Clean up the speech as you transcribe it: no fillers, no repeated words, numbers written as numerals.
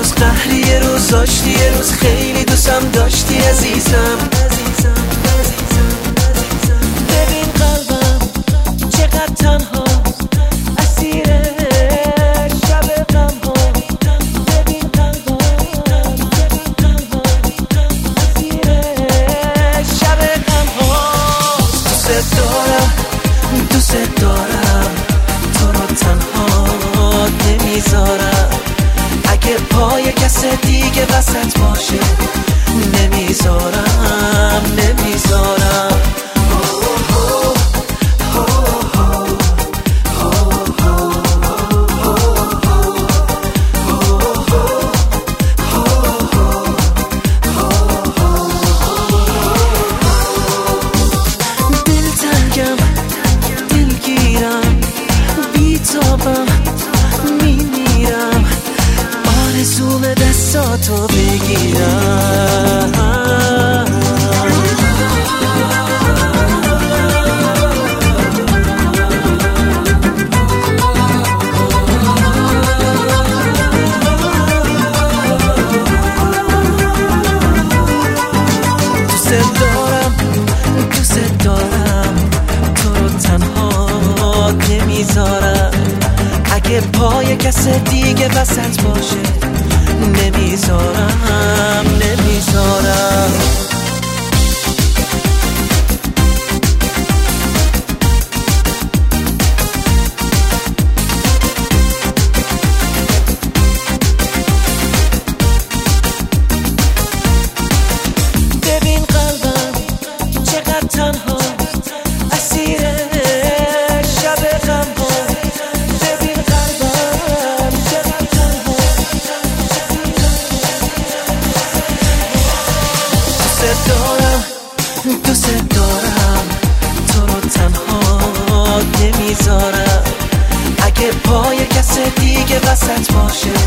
روز قهری، یه روز داشتی، یه روز خیلی دوستم داشتی عزیزم. ببین قلبم چقدر تنها، اسیر شب غم ها. ببین قلبم چقدر تنها، اسیر شب غم ها. دوست دارم، دوست دارم، تو رو تنها نمیذارم. اگه پای کس دیگه وسط باشه نمیذارم، نمیذارم. دلتنگم، دلگیرم، بیتابم، میمیرم، آرزوم دستاتو بگیرم. دوست دارم، دوست دارم، تو رو تنها نمیذارم. اگه پای کس دیگه وسط باشه نمیذارم، نمیذارم. ببین قلبم چقدر تنها، اسیر شب غم ها. ببین قلبم چقدر تنها. دوست دارم، دوست دارم، تو رو تنها نمیذارم. اگه پای کس دیگه وسط باشه